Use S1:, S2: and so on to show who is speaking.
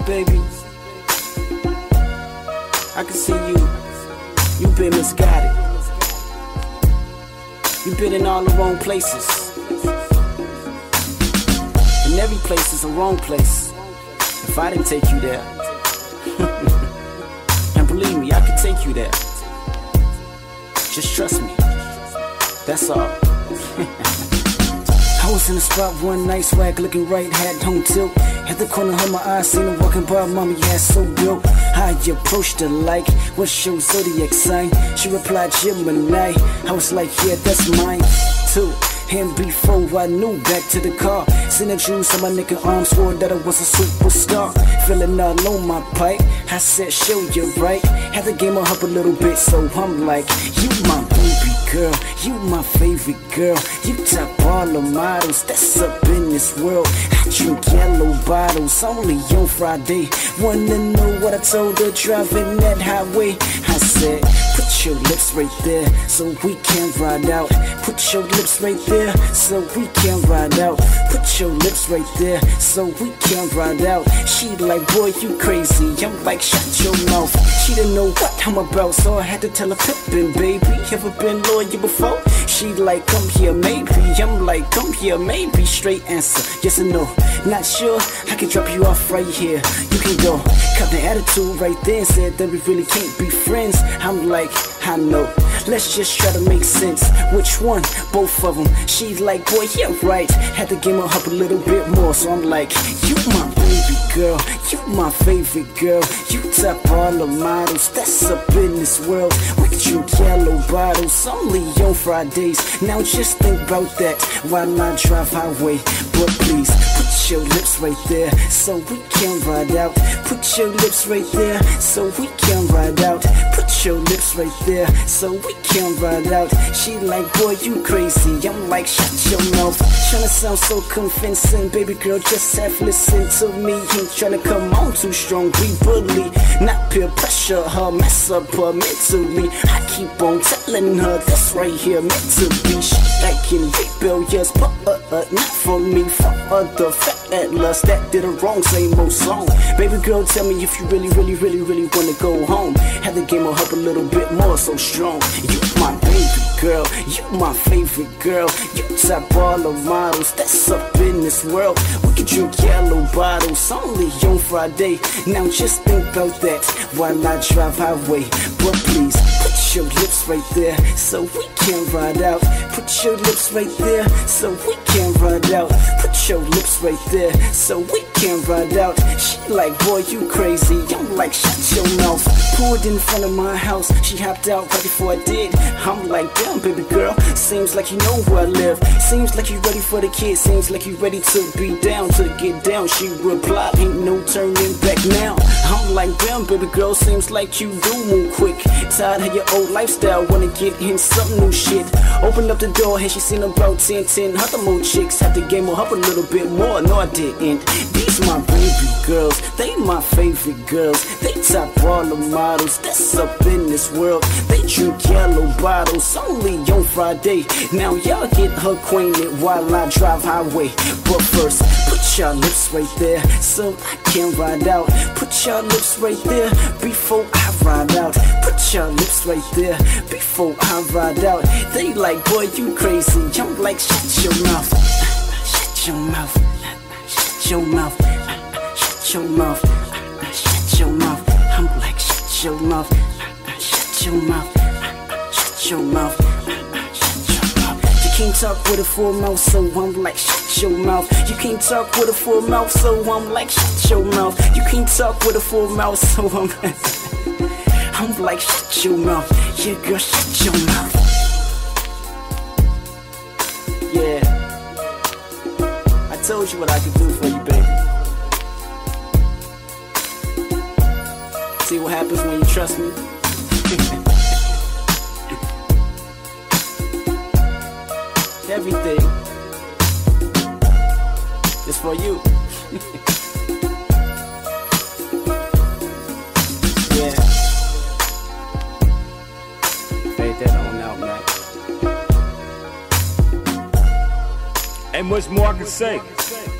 S1: baby, I can see you've been misguided. You've been in all the wrong places, and every place is a wrong place if I didn't take you there. And believe me, I can take you there. Just trust me, that's all. I was in the spot one night, swag looking right, had home tilt. At the corner of my eyes, seen her walking by, mommy ass so built. I approached her like, what's your zodiac sign? She replied, Gemini. I was like, yeah, that's mine too. And before I knew, back to the car, seen the juice on my nigga arm, swore that I was a superstar. Feeling all on my pipe, I said, show you right. Had to game her up a little bit, so I'm like, you my baby girl, you my favorite girl. You top all the models that's up in this world. I drink yellow bottles only on Friday. Wanna know what I told her driving that highway? I said, put your lips right there so we can ride out. Put your lips right there so we can ride out. Put your lips right there so we can ride out. She like, boy, you crazy. I'm like, shut your mouth. She didn't know what I'm about, so I had to tell her, Pippin, baby, ever been loyal before? She like, come here, maybe. I'm like, come here, maybe. Straight answer, yes or no. Not sure, I can drop you off right here. You can go. Cut the attitude right there and said that we really can't be friends. I'm like, I know. Let's just try to make sense. Which one? Both of them. She like, boy, yeah, right. Had to game her up a little bit more, so I'm like, you my baby girl, you my favorite girl. You top all the models that's up in this world. We can drink yellow bottles only on Fridays. Now just think about that while I drive highway. But please, put your lips right there so we can ride out. Put your lips right there so we can ride out. Put your lips right there so we can ride out. She like, boy, you crazy. I'm like, shut your mouth. Tryna sound so convincing, baby girl, just have listen to me. Ain't tryna come on too strong, we bully, not peer pressure her, mess up her mentally. I keep on telling her this right here meant to be. She acting rebellious, but not for me, for other fat atlas that did a wrong, same old song. Baby girl, tell me if you really wanna go home. Had to game her up a little bit more, so strong. You my baby girl, you my favorite girl. You top all the models that's up in this world. We can drink yellow bottles only on Friday. Now just think about that while I drive highway. But please, put your lips right there so we can ride out. Put your lips right there so we can ride out. Put your lips right there so we can ride out. She like, boy, you crazy. I'm like, shut your mouth. Pulled in front of my house, she hopped out right before I did. I'm like, damn, baby girl, seems like you know where I live. Seems like you ready for the kid. Seems like you ready to be down, to get down. She replied, ain't no turning back now. I'm like, damn, baby girl, seems like you do move quick. Tired of your old lifestyle, wanna get in some new shit. Open up the door, and she seen about 10 other more chicks. Had to game her up a little bit more, no I didn't. These my baby girls, they my favorite girls. They top all the models that's up in this world. They drink yellow bottles only on Friday. Now y'all get acquainted while I drive highway. But first, put your lips right there so I can ride out. Put your lips right there before I ride out. Put your lips right there before I ride out. They like, boy, you crazy. I'm like, shut your mouth. Shut your mouth. Shut your mouth. Shut your mouth. Shut your mouth. I'm like, shut your mouth. Shut your mouth. Shut your mouth. Shut your mouth. You can't talk with a full mouth, so I'm like, shut your mouth. You can't talk with a full mouth, so I'm like, shut your mouth. You can't talk with a full mouth, so I'm like, shut your mouth. Yeah, girl, shut your mouth. Yeah, I told you what I could do for you, baby. See what happens when you trust me? Everything is for you. Yeah. Fade that on out, man.
S2: Ain't much more I can say.